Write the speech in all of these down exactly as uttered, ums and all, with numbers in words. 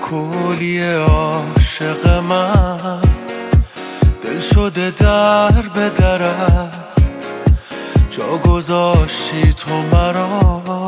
کلی عاشق من دل شده در به درت، جا گذاشتی تو مرا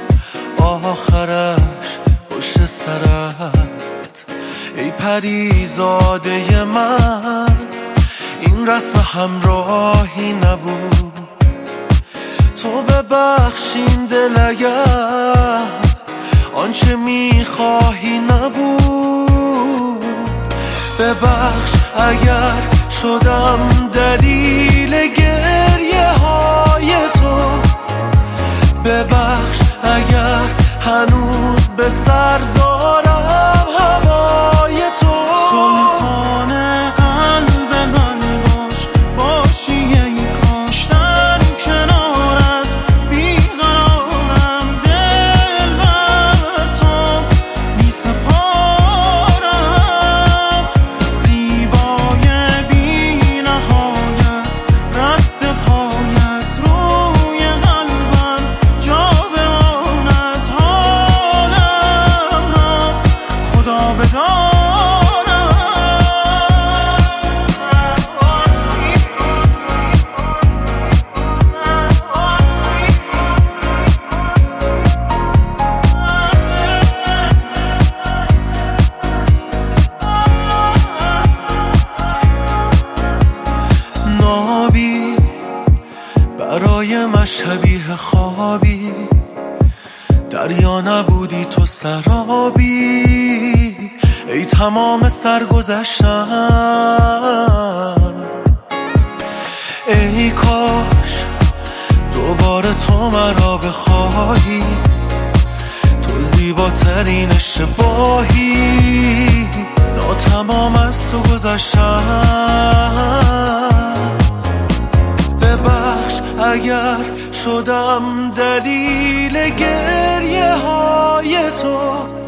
آخرش پشت سرت. ای پریزاده من این رسم همراهی نبود، تو ببخشین دل اگر آنچه میخواهی نبود. ببخش اگر شدم دلیل گریه های تو، ببخش اگر هنوز به سر دارم هوای تو. سلطان قلب من باش، باشی ای کاش در کنارت بیقرارم، دل بر تو می سپارم. زیبای بی نهایت رد پایت روی قلبم جا بماند، حالم را خدا بدان. نابی برای من شبیه خوابی، دریا نبودی تو سرابی. ای تمام سرگذشتم، ای کاش دوباره تو مرا بخواهی، تو زیباترین اشتباهی. ناتمام از تو گذشتم، ببخش اگر شدم دلیل گریه های تو،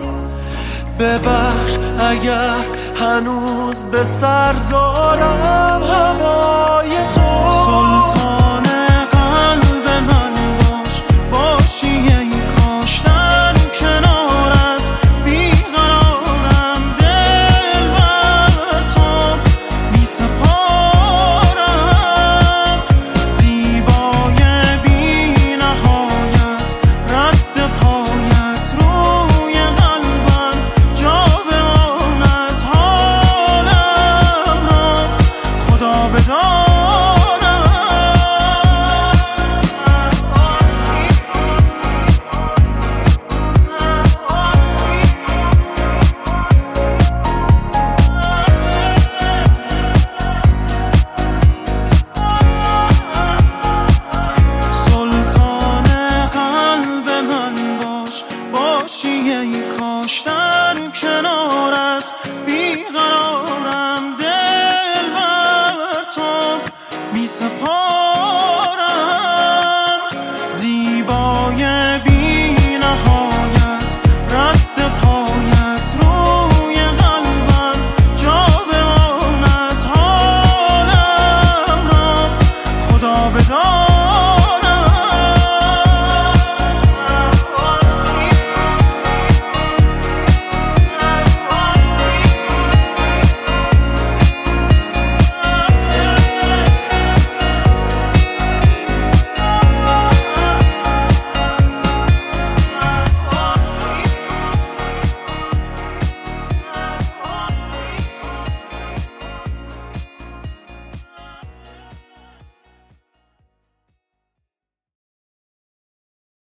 ببخش اگر هنوز به سر دارم هوای تو.